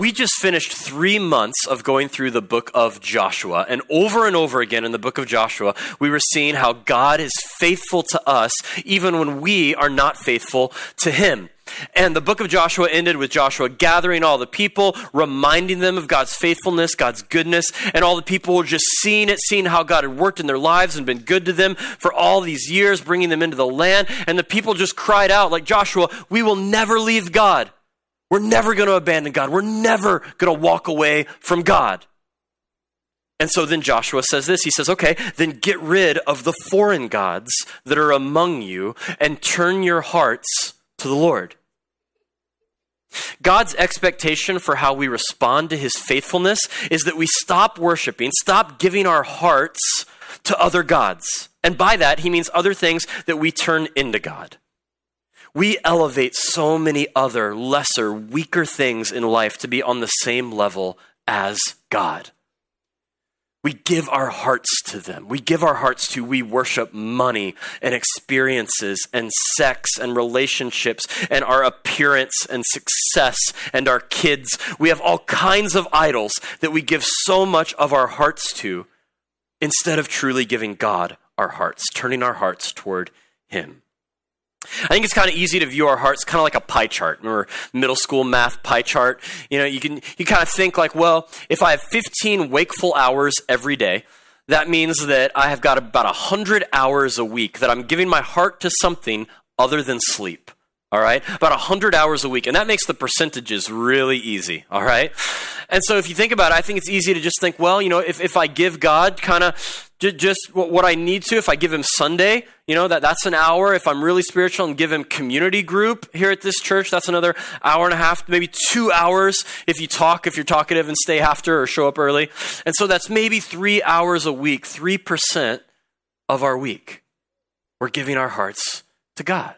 We just finished 3 months of going through the book of Joshua. And over again in the book of Joshua, we were seeing how God is faithful to us even when we are not faithful to him. And the book of Joshua ended with Joshua gathering all the people, reminding them of God's faithfulness, God's goodness, and all the people were just seeing it, seeing how God had worked in their lives and been good to them for all these years, bringing them into the land. And the people just cried out like Joshua, we will never leave God. We're never going to abandon God. We're never going to walk away from God. And so then Joshua says this. He says, okay, then get rid of the foreign gods that are among you and turn your hearts to the Lord. God's expectation for how we respond to his faithfulness is that we stop worshiping, stop giving our hearts to other gods. And by that, he means other things that we turn into God. We elevate so many other lesser, weaker things in life to be on the same level as God. We give our hearts to them. We worship money and experiences and sex and relationships and our appearance and success and our kids. We have all kinds of idols that we give so much of our hearts to instead of truly giving God our hearts, turning our hearts toward him. I think it's kind of easy to view our hearts kind of like a pie chart. Remember middle school math pie chart? You know, you kind of think like, well, if I have 15 wakeful hours every day, that means that I have got about 100 hours a week that I'm giving my heart to something other than sleep. All right, about 100 hours a week. And that makes the percentages really easy. All right. And so if you think about it, I think it's easy to just think, well, you know, if I give God kind of just what I need to, if I give him Sunday, you know, that's an hour. If I'm really spiritual and give him community group here at this church, that's another hour and a half, maybe 2 hours if you're talkative and stay after or show up early. And so that's maybe 3 hours a week, 3% of our week. We're giving our hearts to God.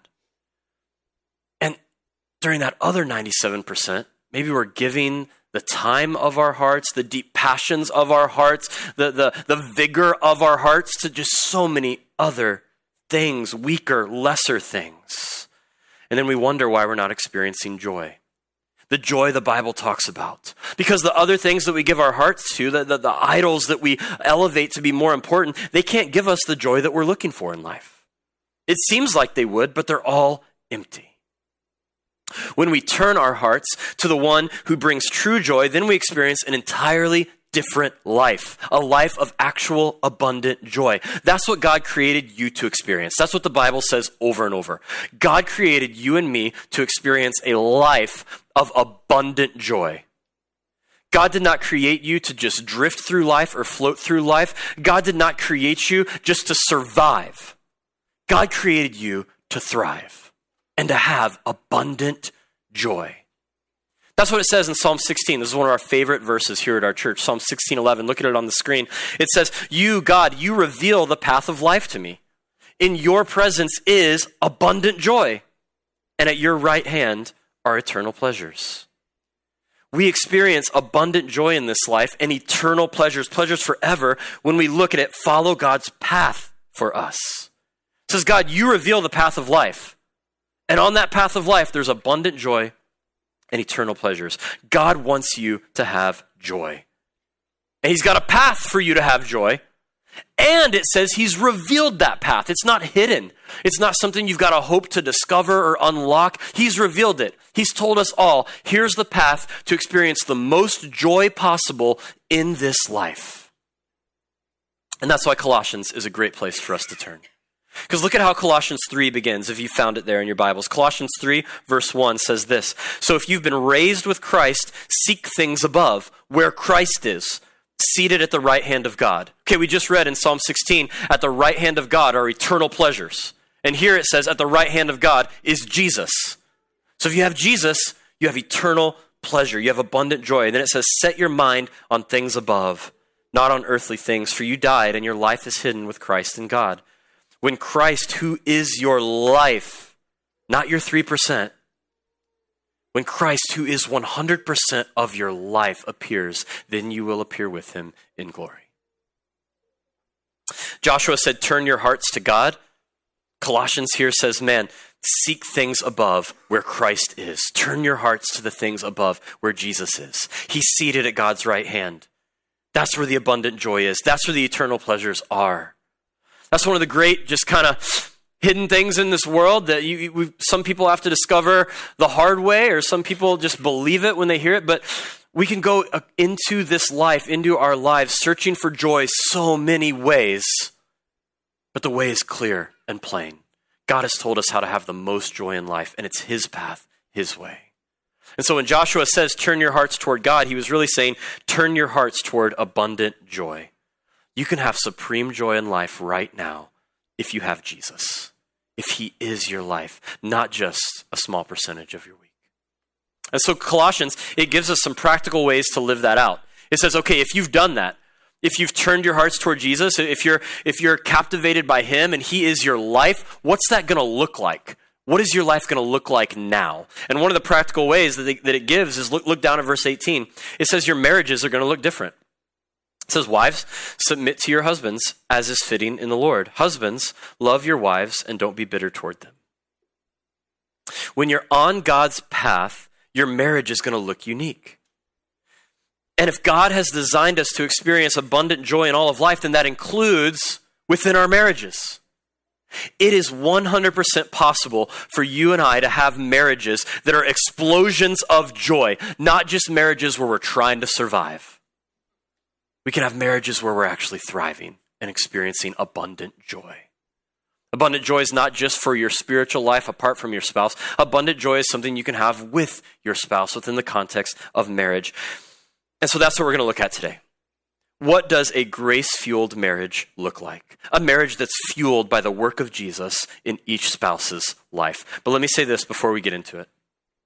During that other 97%, maybe we're giving the time of our hearts, the deep passions of our hearts, the vigor of our hearts to just so many other things, weaker, lesser things. And then we wonder why we're not experiencing joy. The joy the Bible talks about. Because the other things that we give our hearts to, the idols that we elevate to be more important, they can't give us the joy that we're looking for in life. It seems like they would, but they're all empty. When we turn our hearts to the one who brings true joy, then we experience an entirely different life, a life of actual abundant joy. That's what God created you to experience. That's what the Bible says over and over. God created you and me to experience a life of abundant joy. God did not create you to just drift through life or float through life. God did not create you just to survive. God created you to thrive and to have abundant joy. That's what it says in Psalm 16. This is one of our favorite verses here at our church. Psalm 16:11. Look at it on the screen. It says, you, God, you reveal the path of life to me. In your presence is abundant joy, and at your right hand are eternal pleasures. We experience abundant joy in this life and eternal pleasures forever when we look at it, follow God's path for us. It says, God, you reveal the path of life. And on that path of life, there's abundant joy and eternal pleasures. God wants you to have joy. And he's got a path for you to have joy. And it says he's revealed that path. It's not hidden. It's not something you've got to hope to discover or unlock. He's revealed it. He's told us all, here's the path to experience the most joy possible in this life. And that's why Colossians is a great place for us to turn. Because look at how Colossians 3 begins, if you found it there in your Bibles. Colossians 3, verse 1 says this, so if you've been raised with Christ, seek things above, where Christ is, seated at the right hand of God. Okay, we just read in Psalm 16, at the right hand of God are eternal pleasures. And here it says, at the right hand of God is Jesus. So if you have Jesus, you have eternal pleasure, you have abundant joy. And then it says, set your mind on things above, not on earthly things, for you died and your life is hidden with Christ in God. When Christ, who is your life, not your 3%, when Christ, who is 100% of your life, appears, then you will appear with him in glory. Joshua said, turn your hearts to God. Colossians here says, man, Seek things above where Christ is. Turn your hearts to the things above where Jesus is. He's seated at God's right hand. That's where the abundant joy is. That's where the eternal pleasures are. That's one of the great just kind of hidden things in this world that some people have to discover the hard way, or some people just believe it when they hear it. But we can go into this life, into our lives, searching for joy so many ways. But the way is clear and plain. God has told us how to have the most joy in life, and it's his path, his way. And so when Joshua says, turn your hearts toward God, he was really saying, turn your hearts toward abundant joy. You can have supreme joy in life right now if you have Jesus, if he is your life, not just a small percentage of your week. And so Colossians, it gives us some practical ways to live that out. It says, okay, if you've done that, if you've turned your hearts toward Jesus, if you're captivated by him and he is your life, what's that going to look like? What is your life going to look like now? And one of the practical ways that it gives is look down at verse 18. It says your marriages are going to look different. It says, wives, submit to your husbands as is fitting in the Lord. Husbands, love your wives and don't be bitter toward them. When you're on God's path, your marriage is going to look unique. And if God has designed us to experience abundant joy in all of life, then that includes within our marriages. It is 100% possible for you and I to have marriages that are explosions of joy, not just marriages where we're trying to survive. We can have marriages where we're actually thriving and experiencing abundant joy. Abundant joy is not just for your spiritual life apart from your spouse. Abundant joy is something you can have with your spouse within the context of marriage. And so that's what we're going to look at today. What does a grace-fueled marriage look like? A marriage that's fueled by the work of Jesus in each spouse's life. But let me say this before we get into it.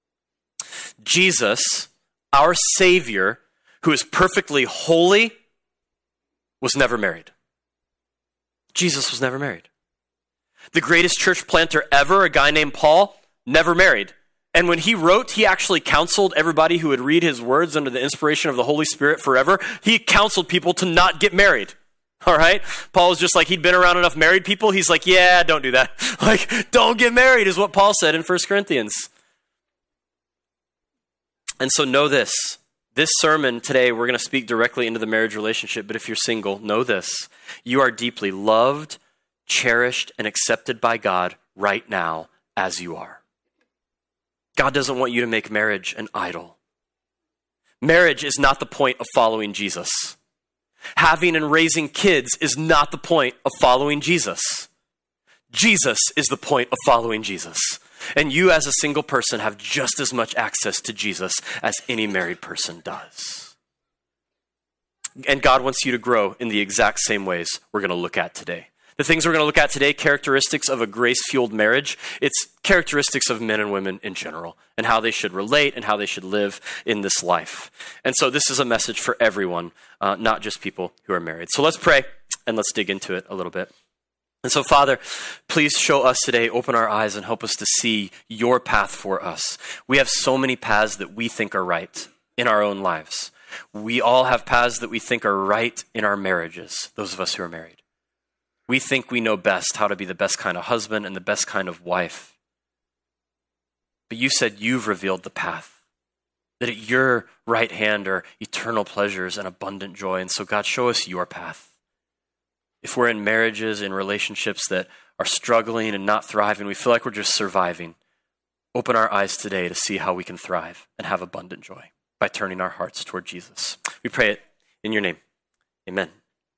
Jesus, our Savior, who is perfectly holy, was never married. Jesus was never married. The greatest church planter ever, a guy named Paul, never married. And when he wrote, he actually counseled everybody who would read his words under the inspiration of the Holy Spirit forever. He counseled people to not get married. All right? Paul was just like, he'd been around enough married people. He's like, yeah, don't do that. Like, don't get married is what Paul said in 1 Corinthians. And so know this. This sermon today, we're going to speak directly into the marriage relationship. But if you're single, know this. You are deeply loved, cherished, and accepted by God right now as you are. God doesn't want you to make marriage an idol. Marriage is not the point of following Jesus. Having and raising kids is not the point of following Jesus. Jesus is the point of following Jesus. And you as a single person have just as much access to Jesus as any married person does. And God wants you to grow in the exact same ways we're going to look at today. The things we're going to look at today, characteristics of a grace-fueled marriage, it's characteristics of men and women in general and how they should relate and how they should live in this life. And so this is a message for everyone, not just people who are married. So let's pray and let's dig into it a little bit. And so, Father, please show us today, open our eyes and help us to see your path for us. We have so many paths that we think are right in our own lives. We all have paths that we think are right in our marriages, those of us who are married. We think we know best how to be the best kind of husband and the best kind of wife. But you said you've revealed the path, that at your right hand are eternal pleasures and abundant joy. And so God, show us your path. If we're in marriages, in relationships that are struggling and not thriving, we feel like we're just surviving, open our eyes today to see how we can thrive and have abundant joy by turning our hearts toward Jesus. We pray it in your name. Amen.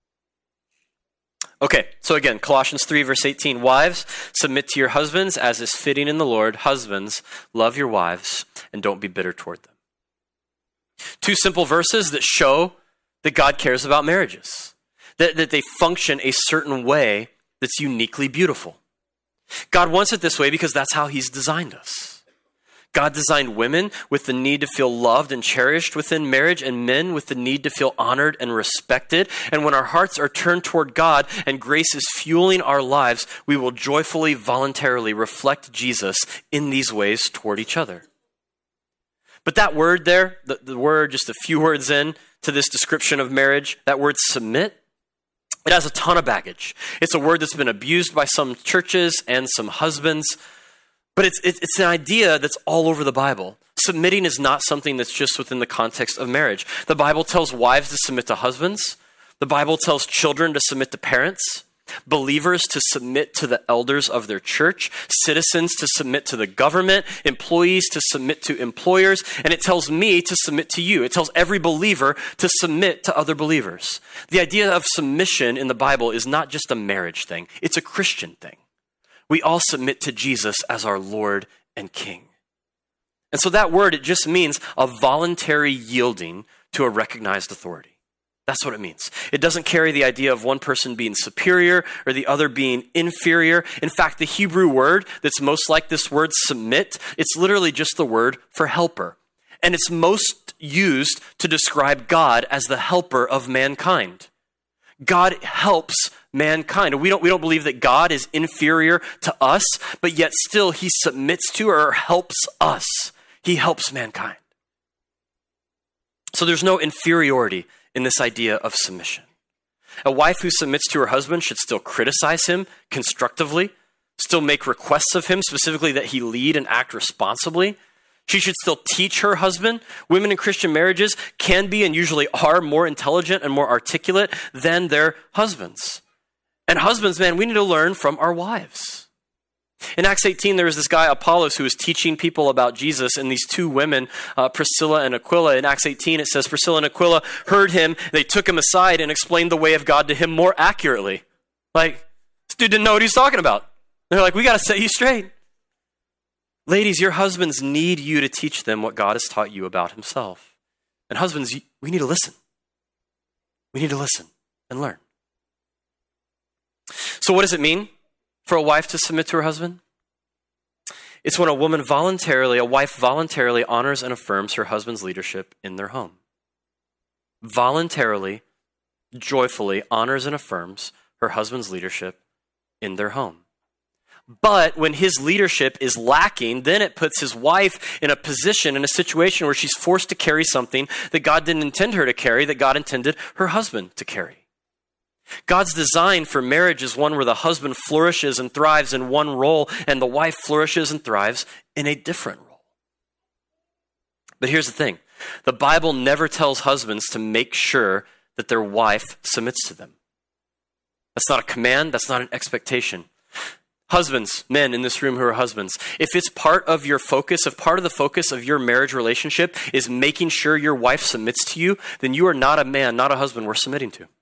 Okay, so again, Colossians 3, verse 18. Wives, submit to your husbands as is fitting in the Lord. Husbands, love your wives and don't be bitter toward them. Two simple verses that show that God cares about marriages, that they function a certain way that's uniquely beautiful. God wants it this way because that's how he's designed us. God designed women with the need to feel loved and cherished within marriage, and men with the need to feel honored and respected. And when our hearts are turned toward God and grace is fueling our lives, we will joyfully, voluntarily reflect Jesus in these ways toward each other. But that word there, the word just a few words in to this description of marriage, that word submit, it has a ton of baggage. It's a word that's been abused by some churches and some husbands. But it's an idea that's all over the Bible. Submitting is not something that's just within the context of marriage. The Bible tells wives to submit to husbands. The Bible tells children to submit to parents, believers to submit to the elders of their church, citizens to submit to the government, employees to submit to employers, and it tells me to submit to you. It tells every believer to submit to other believers. The idea of submission in the Bible is not just a marriage thing. It's a Christian thing. We all submit to Jesus as our Lord and King. And so that word, it just means a voluntary yielding to a recognized authority. That's what it means. It doesn't carry the idea of one person being superior or the other being inferior. In fact, the Hebrew word that's most like this word submit, it's literally just the word for helper. And it's most used to describe God as the helper of mankind. God helps mankind. And we don't believe that God is inferior to us, but yet still he submits to or helps us. He helps mankind. So there's no inferiority in this idea of submission. A wife who submits to her husband should still criticize him constructively, still make requests of him, specifically that he lead and act responsibly. She should still teach her husband. Women in Christian marriages can be and usually are more intelligent and more articulate than their husbands. And husbands, man, we need to learn from our wives. In Acts 18, there was this guy, Apollos, who was teaching people about Jesus, and these two women, Priscilla and Aquila. In Acts 18, it says Priscilla and Aquila heard him. They took him aside and explained the way of God to him more accurately. Like, this dude didn't know what he's talking about. They're like, we got to set you straight. Ladies, your husbands need you to teach them what God has taught you about himself. And husbands, we need to listen. We need to listen and learn. So what does it mean for a wife to submit to her husband? It's when a wife voluntarily honors and affirms her husband's leadership in their home. Voluntarily, joyfully honors and affirms her husband's leadership in their home. But when his leadership is lacking, then it puts his wife in a situation where she's forced to carry something that God didn't intend her to carry, that God intended her husband to carry. God's design for marriage is one where the husband flourishes and thrives in one role, and the wife flourishes and thrives in a different role. But here's the thing. The Bible never tells husbands to make sure that their wife submits to them. That's not a command. That's not an expectation. Husbands, men in this room who are husbands, if it's part of your focus, if part of the focus of your marriage relationship is making sure your wife submits to you, then you are not a man, not a husband worth submitting to.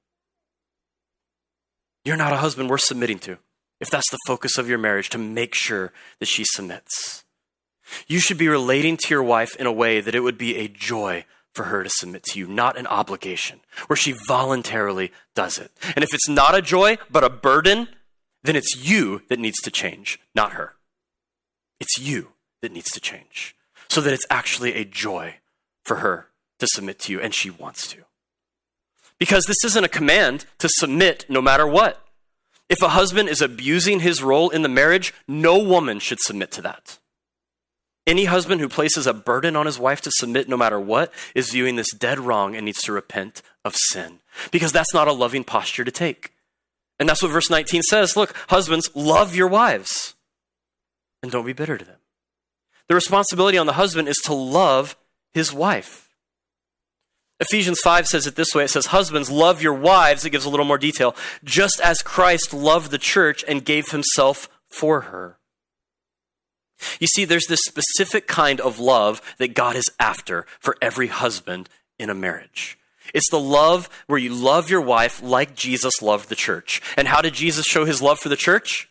You're not a husband worth submitting to if that's the focus of your marriage, to make sure that she submits. You should be relating to your wife in a way that it would be a joy for her to submit to you, not an obligation, where she voluntarily does it. And if it's not a joy, but a burden, then it's you that needs to change, not her. It's you that needs to change so that it's actually a joy for her to submit to you, and she wants to. Because this isn't a command to submit no matter what. If a husband is abusing his role in the marriage, no woman should submit to that. Any husband who places a burden on his wife to submit no matter what is viewing this dead wrong and needs to repent of sin. Because that's not a loving posture to take. And that's what verse 19 says. Look, husbands, love your wives and don't be bitter to them. The responsibility on the husband is to love his wife. Ephesians 5 says it this way. It says, husbands, love your wives. It gives a little more detail. Just as Christ loved the church and gave himself for her. You see, there's this specific kind of love that God is after for every husband in a marriage. It's the love where you love your wife like Jesus loved the church. And how did Jesus show his love for the church?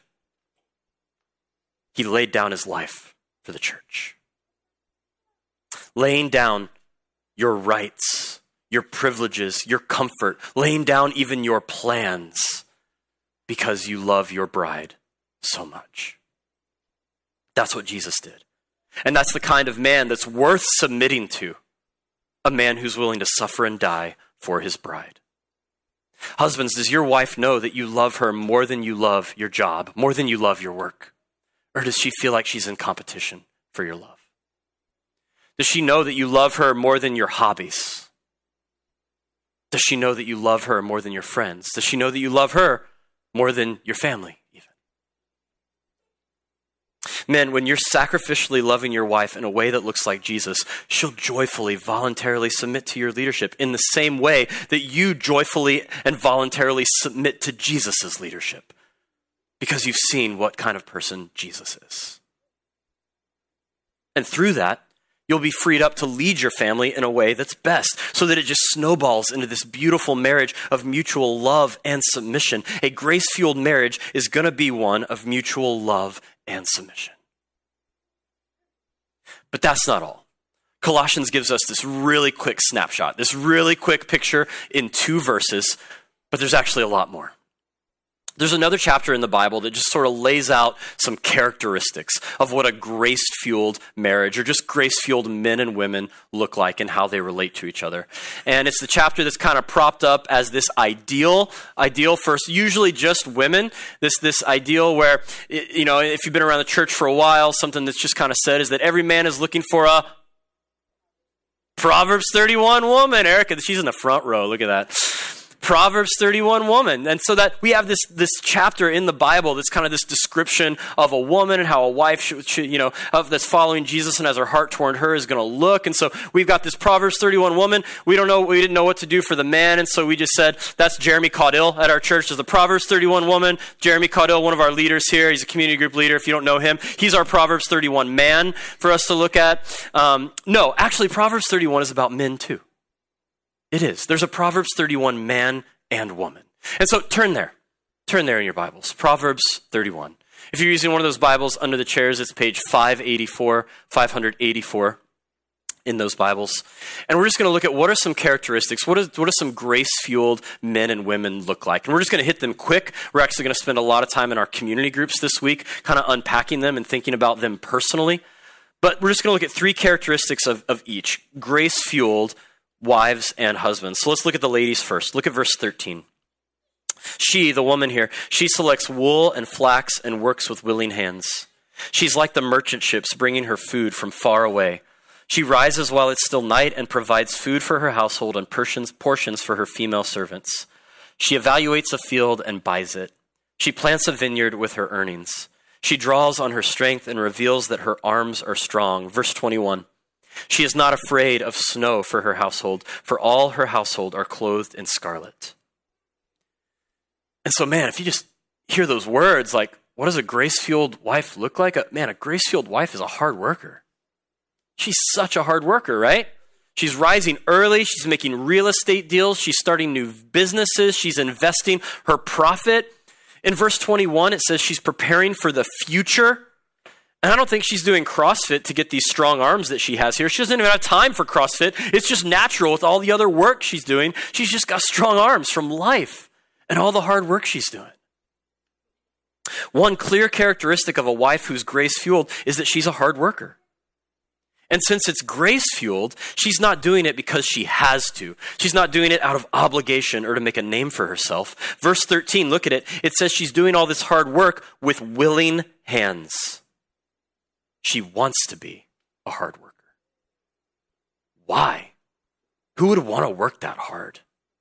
He laid down his life for the church. Laying down your rights, your privileges, your comfort, laying down even your plans because you love your bride so much. That's what Jesus did. And that's the kind of man that's worth submitting to, a man who's willing to suffer and die for his bride. Husbands, does your wife know that you love her more than you love your job, more than you love your work? Or does she feel like she's in competition for your love? Does she know that you love her more than your hobbies? Does she know that you love her more than your friends? Does she know that you love her more than your family even? Men, when you're sacrificially loving your wife in a way that looks like Jesus, she'll joyfully, voluntarily submit to your leadership in the same way that you joyfully and voluntarily submit to Jesus' leadership, because you've seen what kind of person Jesus is. And through that, you'll be freed up to lead your family in a way that's best, so that it just snowballs into this beautiful marriage of mutual love and submission. A grace-fueled marriage is going to be one of mutual love and submission. But that's not all. Colossians gives us this really quick snapshot, this really quick picture in 2 verses, but there's actually a lot more. There's another chapter in the Bible that just sort of lays out some characteristics of what a grace-fueled marriage or just grace-fueled men and women look like and how they relate to each other. And it's the chapter that's kind of propped up as this ideal for usually just women, this ideal where, you know, if you've been around the church for a while, something that's just kind of said is that every man is looking for a Proverbs 31 woman. Erica, she's in the front row. Look at that. Proverbs 31 woman. And so that we have this chapter in the Bible that's kind of this description of a woman and how a wife should that's following Jesus and has her heart toward her is going to look. And so we've got this Proverbs 31 woman. We didn't know what to do for the man. And so we just said, that's Jeremy Caudill at our church. There's the Proverbs 31 woman. Jeremy Caudill, one of our leaders here. He's a community group leader. If you don't know him, he's our Proverbs 31 man for us to look at. No, actually Proverbs 31 is about men too. It is. There's a Proverbs 31 man and woman. And so turn there. Turn there in your Bibles. Proverbs 31. If you're using one of those Bibles under the chairs, it's page 584 in those Bibles. And we're just going to look at what are some characteristics, what do some grace-fueled men and women look like? And we're just going to hit them quick. We're actually going to spend a lot of time in our community groups this week, kind of unpacking them and thinking about them personally. But we're just going to look at 3 characteristics of each. Grace-fueled wives and husbands. So let's look at the ladies first. Look at verse 13. She, the woman here, she selects wool and flax and works with willing hands. She's like the merchant ships bringing her food from far away. She rises while it's still night and provides food for her household and portions for her female servants. She evaluates a field and buys it. She plants a vineyard with her earnings. She draws on her strength and reveals that her arms are strong. Verse 21. She is not afraid of snow for her household, for all her household are clothed in scarlet. And so, man, if you just hear those words, like, what does a grace-fueled wife look like? A grace-fueled wife is a hard worker. She's such a hard worker, right? She's rising early. She's making real estate deals. She's starting new businesses. She's investing her profit. In verse 21, it says she's preparing for the future. And I don't think she's doing CrossFit to get these strong arms that she has here. She doesn't even have time for CrossFit. It's just natural with all the other work she's doing. She's just got strong arms from life and all the hard work she's doing. One clear characteristic of a wife who's grace-fueled is that she's a hard worker. And since it's grace-fueled, she's not doing it because she has to. She's not doing it out of obligation or to make a name for herself. Verse 13, look at it. It says she's doing all this hard work with willing hands. She wants to be a hard worker. Why? Who would want to work that hard?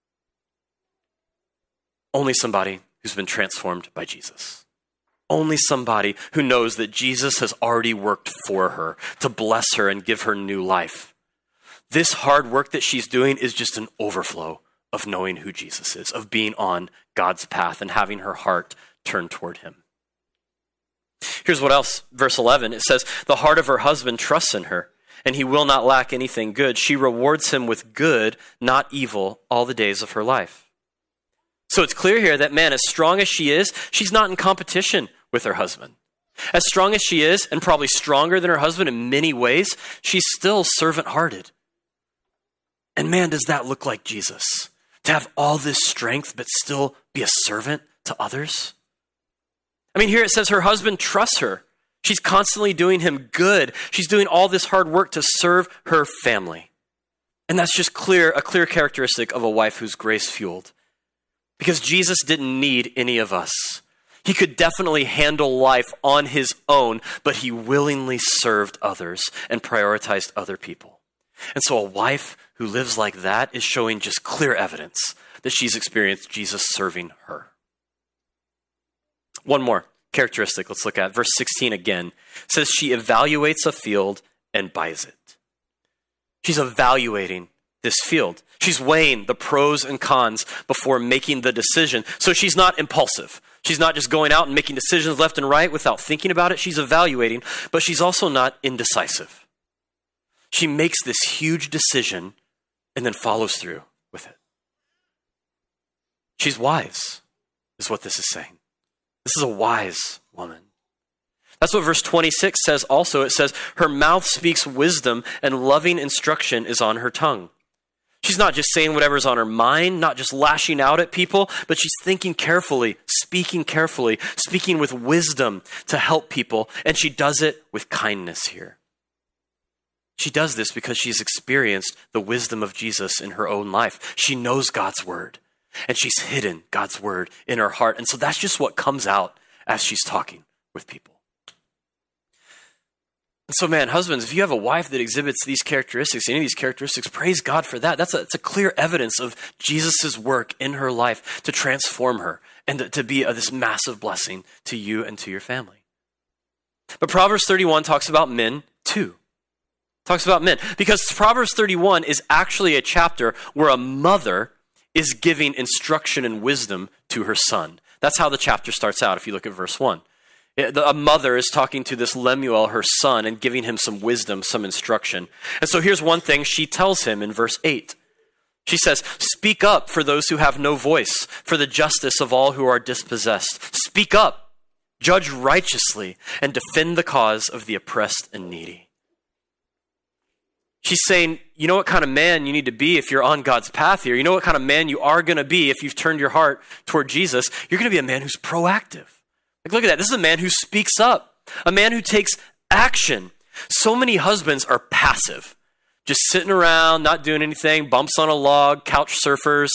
Only somebody who's been transformed by Jesus. Only somebody who knows that Jesus has already worked for her to bless her and give her new life. This hard work that she's doing is just an overflow of knowing who Jesus is, of being on God's path and having her heart turned toward him. Here's what else. Verse 11, it says, the heart of her husband trusts in her, and he will not lack anything good. She rewards him with good, not evil, all the days of her life. So it's clear here that, man, as strong as she is, she's not in competition with her husband. As strong as she is, and probably stronger than her husband in many ways, she's still servant-hearted. And man, does that look like Jesus? To have all this strength, but still be a servant to others? I mean, here it says her husband trusts her. She's constantly doing him good. She's doing all this hard work to serve her family. And that's just a clear characteristic of a wife who's grace-fueled. Because Jesus didn't need any of us. He could definitely handle life on his own, but he willingly served others and prioritized other people. And so a wife who lives like that is showing just clear evidence that she's experienced Jesus serving her. One more characteristic let's look at. Verse 16 again says she evaluates a field and buys it. She's evaluating this field. She's weighing the pros and cons before making the decision. So she's not impulsive. She's not just going out and making decisions left and right without thinking about it. She's evaluating, but she's also not indecisive. She makes this huge decision and then follows through with it. She's wise, is what this is saying. This is a wise woman. That's what verse 26 says also. It says, her mouth speaks wisdom and loving instruction is on her tongue. She's not just saying whatever's on her mind, not just lashing out at people, but she's thinking carefully, speaking with wisdom to help people. And she does it with kindness here. She does this because she's experienced the wisdom of Jesus in her own life. She knows God's word, and she's hidden God's word in her heart. And so that's just what comes out as she's talking with people. And so, man, husbands, if you have a wife that exhibits these characteristics, any of these characteristics, praise God for that. That's a clear evidence of Jesus' work in her life to transform her and to be this massive blessing to you and to your family. But Proverbs 31 talks about men too. Talks about men. Because Proverbs 31 is actually a chapter where a mother is giving instruction and wisdom to her son. That's how the chapter starts out if you look at verse 1. A mother is talking to this Lemuel, her son, and giving him some wisdom, some instruction. And so here's one thing she tells him in verse 8. She says, speak up for those who have no voice, for the justice of all who are dispossessed. Speak up, judge righteously, and defend the cause of the oppressed and needy. She's saying, you know what kind of man you need to be if you're on God's path here. You know what kind of man you are going to be if you've turned your heart toward Jesus. You're going to be a man who's proactive. Like, look at that. This is a man who speaks up, a man who takes action. So many husbands are passive, just sitting around, not doing anything, bumps on a log, couch surfers.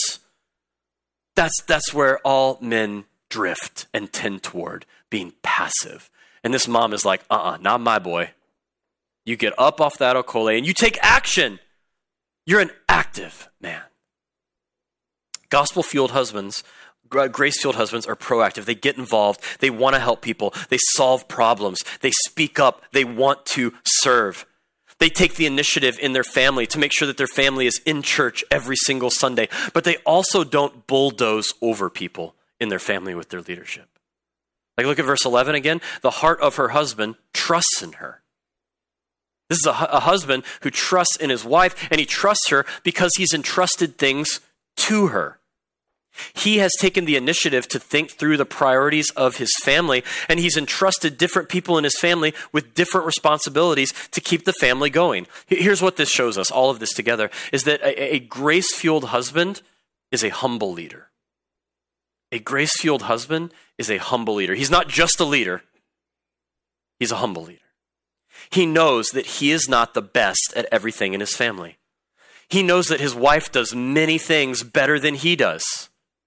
That's where all men drift and tend toward, being passive. And this mom is like, not my boy. You get up off that okole and you take action. You're an active man. Gospel-fueled husbands, grace-fueled husbands are proactive. They get involved. They want to help people. They solve problems. They speak up. They want to serve. They take the initiative in their family to make sure that their family is in church every single Sunday. But they also don't bulldoze over people in their family with their leadership. Like, look at verse 11 again. The heart of her husband trusts in her. This is a husband who trusts in his wife, and he trusts her because he's entrusted things to her. He has taken the initiative to think through the priorities of his family, and he's entrusted different people in his family with different responsibilities to keep the family going. Here's what this shows us, all of this together, is that a grace-fueled husband is a humble leader. A grace-fueled husband is a humble leader. He's not just a leader. He's a humble leader. He knows that he is not the best at everything in his family. He knows that his wife does many things better than he does.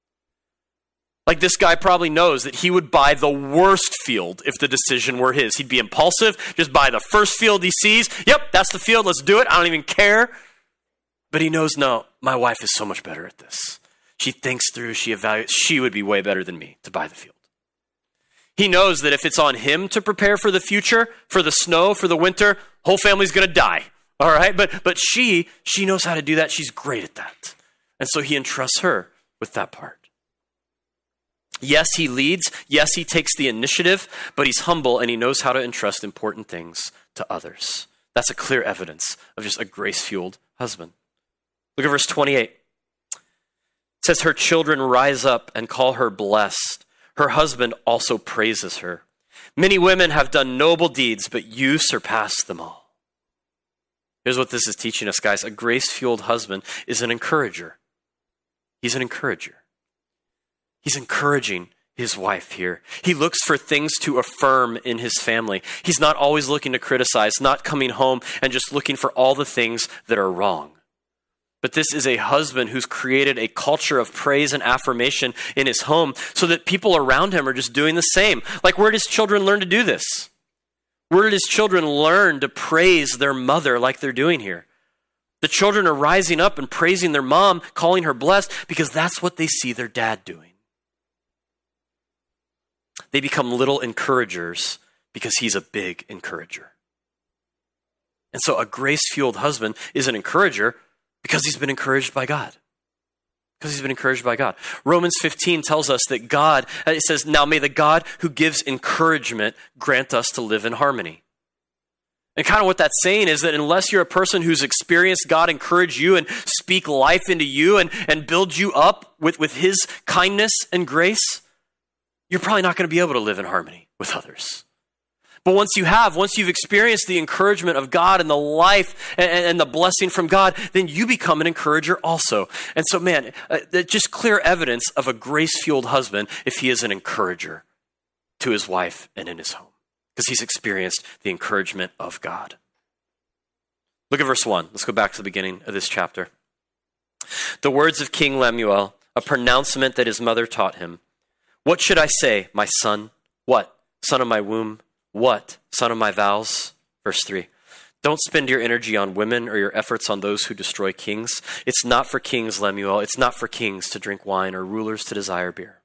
Like, this guy probably knows that he would buy the worst field if the decision were his. He'd be impulsive, just buy the first field he sees. Yep, that's the field, let's do it. I don't even care. But he knows, no, my wife is so much better at this. She thinks through, she evaluates. She would be way better than me to buy the field. He knows that if it's on him to prepare for the future, for the snow, for the winter, whole family's going to die. All right? But she knows how to do that. She's great at that. And so he entrusts her with that part. Yes, he leads. Yes, he takes the initiative, but he's humble and he knows how to entrust important things to others. That's a clear evidence of just a grace-fueled husband. Look at verse 28. It says, her children rise up and call her blessed. Her husband also praises her. Many women have done noble deeds, but you surpass them all. Here's what this is teaching us, guys. A grace-fueled husband is an encourager. He's an encourager. He's encouraging his wife here. He looks for things to affirm in his family. He's not always looking to criticize, not coming home and just looking for all the things that are wrong. But this is a husband who's created a culture of praise and affirmation in his home so that people around him are just doing the same. Like, where did his children learn to do this? Where did his children learn to praise their mother like they're doing here? The children are rising up and praising their mom, calling her blessed, because that's what they see their dad doing. they become little encouragers because he's a big encourager. And so a grace-fueled husband is an encourager because he's been encouraged by God. Because he's been encouraged by God. Romans 15 tells us that God, it says, now may the God who gives encouragement grant us to live in harmony. And kind of what that's saying is that unless you're a person who's experienced God encourage you and speak life into you and build you up with his kindness and grace, you're probably not going to be able to live in harmony with others. But once you've experienced the encouragement of God and the life and the blessing from God, then you become an encourager also. And so, man, just clear evidence of a grace-fueled husband if he is an encourager to his wife and in his home, because he's experienced the encouragement of God. Look at verse 1. Let's go back to the beginning of this chapter. The words of King Lemuel, a pronouncement that his mother taught him. What should I say, my son? What? Son of my womb? What? Son of my vows? Verse 3. Don't spend your energy on women or your efforts on those who destroy kings. It's not for kings, Lemuel. It's not for kings to drink wine or rulers to desire beer.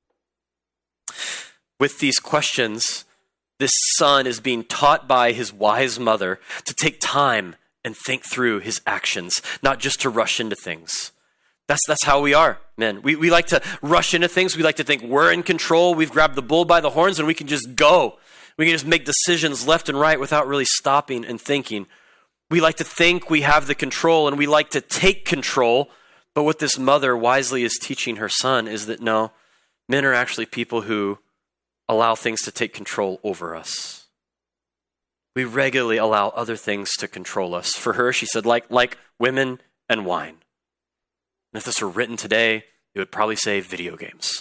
With these questions, this son is being taught by his wise mother to take time and think through his actions, not just to rush into things. That's how we are, men. We like to rush into things. We like to think we're in control. We've grabbed the bull by the horns and we can just go. We can just make decisions left and right without really stopping and thinking. We like to think we have the control and we like to take control. But what this mother wisely is teaching her son is that no, men are actually people who allow things to take control over us. We regularly allow other things to control us. For her, she said, like women and wine. And if this were written today, it would probably say video games.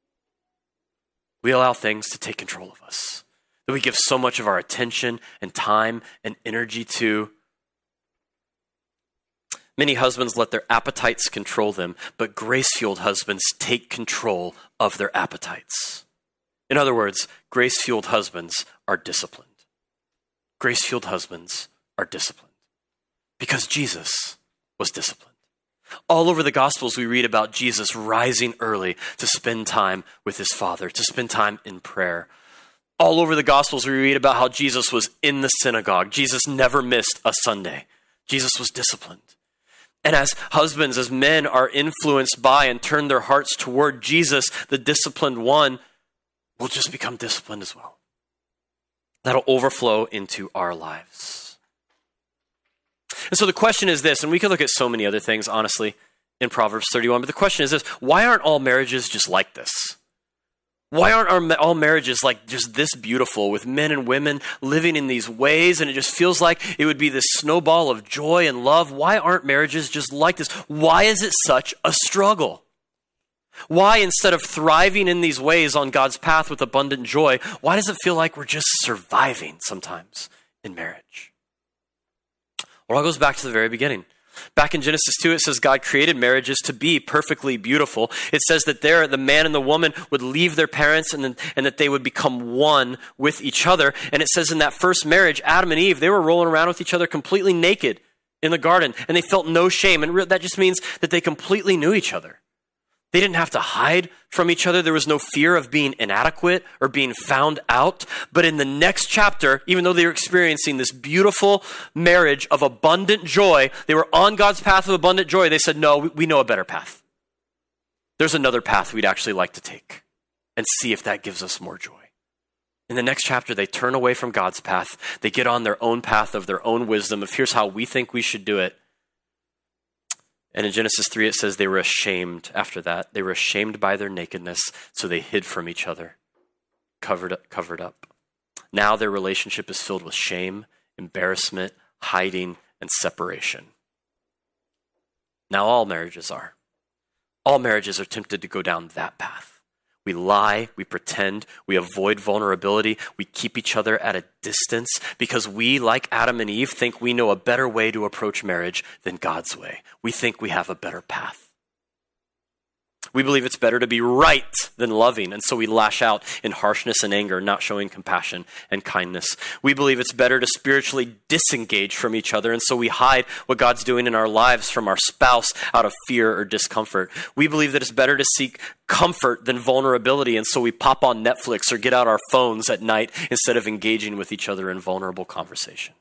We allow things to take control of us, that we give so much of our attention and time and energy to. Many husbands let their appetites control them, but grace-fueled husbands take control of their appetites. In other words, grace-fueled husbands are disciplined. Grace-fueled husbands are disciplined because Jesus was disciplined. All over the Gospels, we read about Jesus rising early to spend time with his Father, to spend time in prayer. All over the Gospels, we read about how Jesus was in the synagogue. Jesus never missed a Sunday. Jesus was disciplined. And as husbands, as men are influenced by and turn their hearts toward Jesus, the disciplined one, will just become disciplined as well. That'll overflow into our lives. And so the question is this, and we could look at so many other things, honestly, in Proverbs 31, but the question is this: why aren't all marriages just like this? Why aren't all marriages like just this beautiful, with men and women living in these ways, and it just feels like it would be this snowball of joy and love? Why aren't marriages just like this? Why is it such a struggle? Why, instead of thriving in these ways on God's path with abundant joy, why does it feel like we're just surviving sometimes in marriage? Well, it all goes back to the very beginning. Back in Genesis 2, it says God created marriages to be perfectly beautiful. It says that there, the man and the woman would leave their parents and that they would become one with each other. And it says in that first marriage, Adam and Eve, they were rolling around with each other completely naked in the garden, and they felt no shame. And that just means that they completely knew each other. They didn't have to hide from each other. There was no fear of being inadequate or being found out. But in the next chapter, even though they were experiencing this beautiful marriage of abundant joy, they were on God's path of abundant joy. They said, no, we know a better path. There's another path we'd actually like to take and see if that gives us more joy. In the next chapter, they turn away from God's path. They get on their own path of their own wisdom of here's how we think we should do it. And in Genesis 3, it says they were ashamed after that. They were ashamed by their nakedness, so they hid from each other, covered up. Now their relationship is filled with shame, embarrassment, hiding, and separation. Now all marriages are. All marriages are tempted to go down that path. We lie, we pretend, we avoid vulnerability, we keep each other at a distance because we, like Adam and Eve, think we know a better way to approach marriage than God's way. We think we have a better path. We believe it's better to be right than loving, and so we lash out in harshness and anger, not showing compassion and kindness. We believe it's better to spiritually disengage from each other, and so we hide what God's doing in our lives from our spouse out of fear or discomfort. We believe that it's better to seek comfort than vulnerability, and so we pop on Netflix or get out our phones at night instead of engaging with each other in vulnerable conversation.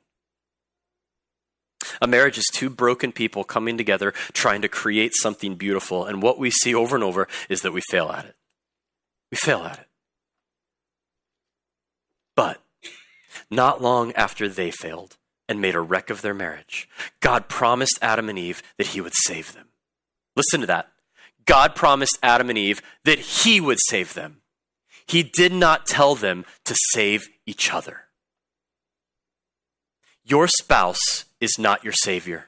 A marriage is two broken people coming together, trying to create something beautiful. And what we see over and over is that we fail at it. We fail at it. But not long after they failed and made a wreck of their marriage, God promised Adam and Eve that he would save them. Listen to that. God promised Adam and Eve that he would save them. He did not tell them to save each other. Your spouse is not your savior.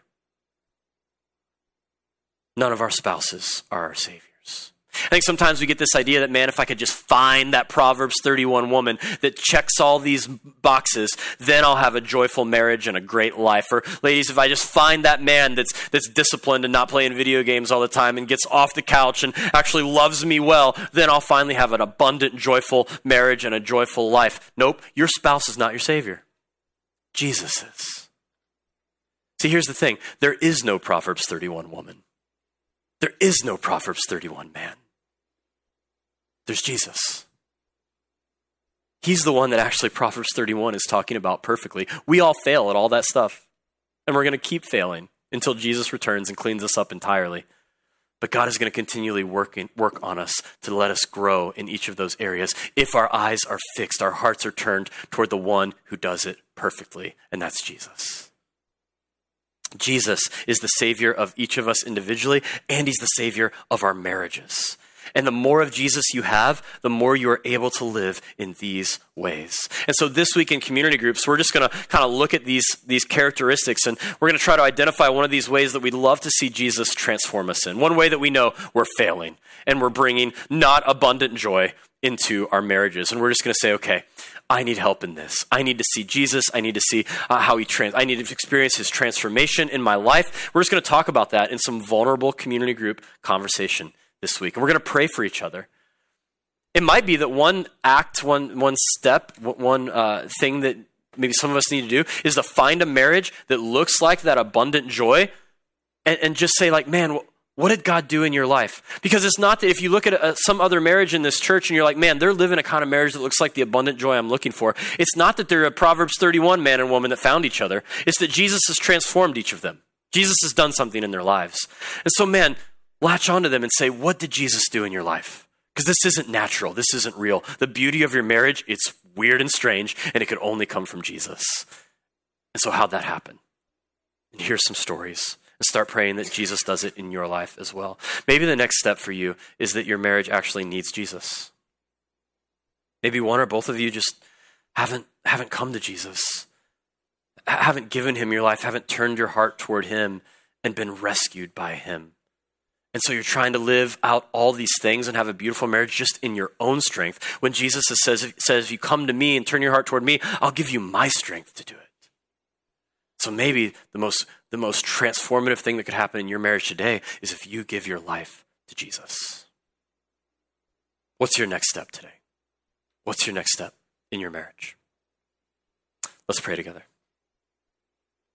None of our spouses are our saviors. I think sometimes we get this idea that, man, if I could just find that Proverbs 31 woman that checks all these boxes, then I'll have a joyful marriage and a great life. Or ladies, if I just find that man that's disciplined and not playing video games all the time and gets off the couch and actually loves me well, then I'll finally have an abundant, joyful marriage and a joyful life. Nope, your spouse is not your savior. Jesus is. See, here's the thing. There is no Proverbs 31 woman. There is no Proverbs 31 man. There's Jesus. He's the one that actually Proverbs 31 is talking about perfectly. We all fail at all that stuff. And we're going to keep failing until Jesus returns and cleans us up entirely. But God is going to continually work on us to let us grow in each of those areas if our eyes are fixed, our hearts are turned toward the one who does it perfectly, and that's Jesus. Jesus is the Savior of each of us individually, and he's the Savior of our marriages. And the more of Jesus you have, the more you are able to live in these ways. And so this week in community groups, we're just going to kind of look at these characteristics, and we're going to try to identify one of these ways that we'd love to see Jesus transform us in. One way that we know we're failing and we're bringing not abundant joy into our marriages. And we're just going to say, okay, I need help in this. I need to see Jesus. I need to see how I need to experience his transformation in my life. We're just going to talk about that in some vulnerable community group conversation this week. And we're going to pray for each other. It might be that one act, one step, one thing that maybe some of us need to do is to find a marriage that looks like that abundant joy and just say like, man, what did God do in your life? Because it's not that if you look at some other marriage in this church and you're like, man, they're living a kind of marriage that looks like the abundant joy I'm looking for. It's not that they're a Proverbs 31 man and woman that found each other. It's that Jesus has transformed each of them. Jesus has done something in their lives. And so, man, latch onto them and say, what did Jesus do in your life? Because this isn't natural. This isn't real. The beauty of your marriage, it's weird and strange, and it could only come from Jesus. And so how'd that happen? And here's some stories. And start praying that Jesus does it in your life as well. Maybe the next step for you is that your marriage actually needs Jesus. Maybe one or both of you just haven't come to Jesus, haven't given him your life, haven't turned your heart toward him and been rescued by him. And so you're trying to live out all these things and have a beautiful marriage just in your own strength. When Jesus says, if you come to me and turn your heart toward me, I'll give you my strength to do it. So maybe the most transformative thing that could happen in your marriage today is if you give your life to Jesus. What's your next step today? What's your next step in your marriage? Let's pray together.